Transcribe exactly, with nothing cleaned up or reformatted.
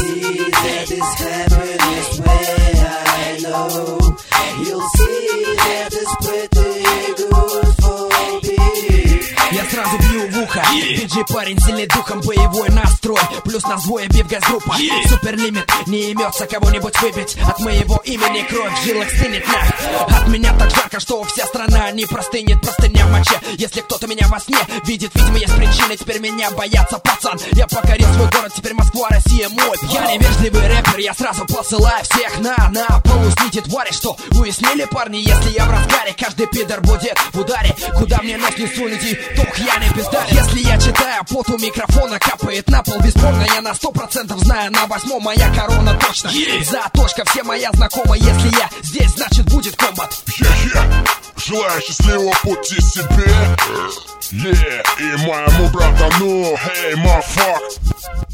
see that this happiness when I know. You'll see that it's pretty good for me. Я сразу бью в ухо, yeah. Пиджи парень сильный духом, боевой настрой. Плюс нас двое, биф, газгруппа, yeah. Суперлимит, не имется кого-нибудь выбить. От моего имени кровь в жилах стынет на. От меня так жарко, что вся страна не простынет. Простыня в моче, если кто-то меня во сне видит. Видимо, есть причины, теперь меня боятся, пацан. Я покорил свой город, теперь Москва, Россия мой. Я невежливый рэпер, я сразу посылаю всех на, на полусните твари, что уяснили парни. Если я в разгаре, каждый пидор будет в ударе. Куда мне нос не сунете, тух я не пиздарь. Если я читаю, пот у микрофона капает на пол. Бесспорно, я на сто процентов знаю, на восьмом моя корона точно, yeah. Заточка, все моя знакома. Если я здесь, значит будет комбат. Yeah, yeah. Желаю счастливого пути себе, yeah. И моему братану, hey, motherfucker.